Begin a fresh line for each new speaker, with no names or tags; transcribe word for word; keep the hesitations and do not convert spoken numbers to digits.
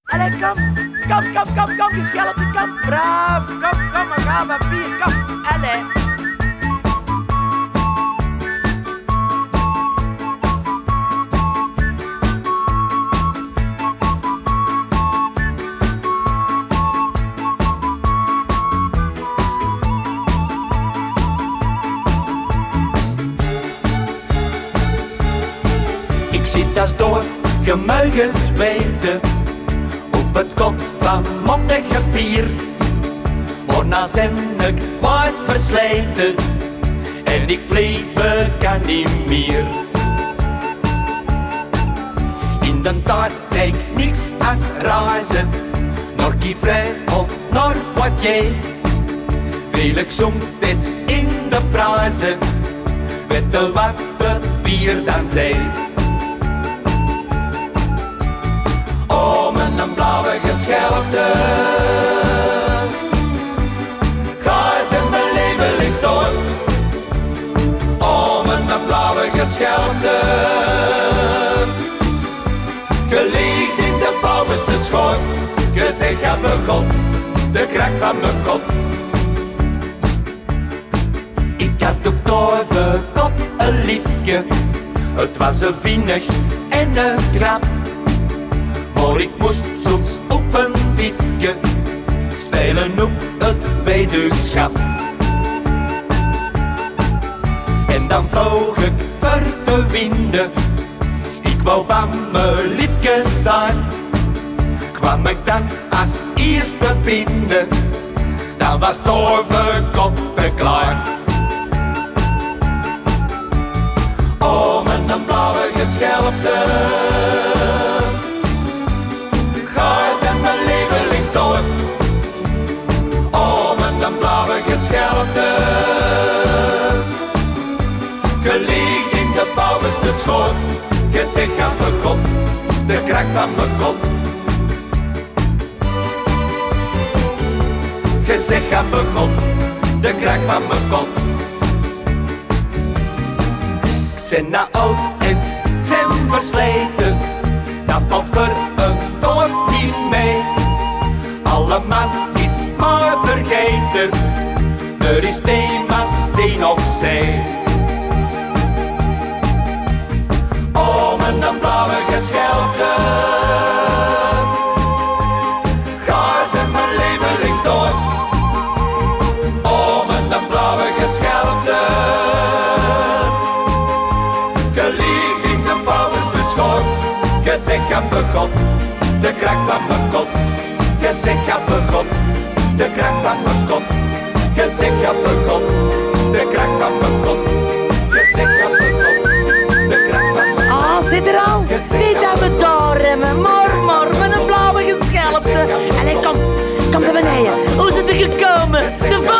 Allee, kom, kom, kom, kom, kom, geschelpte, kom, braaf, kom, kom, we gaan wat bier, kom, allee.
Ik zit als doof, gemuigerd weten op het kot van mottige bier. Maar na zijn ik wat versleten en ik vlieg kan niet meer. In de tijd deed ik niks als reizen, naar Givray of naar Poitiers. Veel ik somtijds in de prijzen, weet de wat het bier dan zei. Om een blauwe geschelpte, Gijs en mijn lievelingsdorf. Om een blauwe geschelpte, geliefd in de bovenste schorf. Je zegt aan mijn god, de krak van mijn kop. Ik had op duiven kop een liefje, het was een vinnig en een krap. Maar ik moest soms op een diefje spelen op het weduwschap. En dan vloog ik voor de winden, ik wou bij mijn liefje zijn. Kwam ik dan als eerste binnen, dan was Dorven koppen klaar. Om een blauwe geschelpte, Gijs en mijn lievelingsdorf. Om een blauwe geschelpte, geliefd in de bovenste schorf. Je zegt aan mijn god, de krak van mijn kop. Je zegt aan mijn god, de krak van mijn kop. Ik ben na oud en ik ben versleten, dat valt voor een dorp niet mee. Alle man is maar vergeten, er is niemand die nog zei. Om een blauwe geschelpte, Gijs en mijn lievelingsdorf. Om een blauwe geschelpte, geliefd in de bovenste schorf. Je zegt aan mijn god, de krak van mijn kop. Je zegt aan mijn god, de krak van mijn kop. Je zegt aan mijn god, de krak van mijn kop. Je zegt aan mijn god, de krak van mijn kop.
Ah, zit er al? Niet aan me doorremmen, maar, maar, met een blauwe geschelpte. Allee, kom, kom naar beneden. Hoe is het er gekomen? De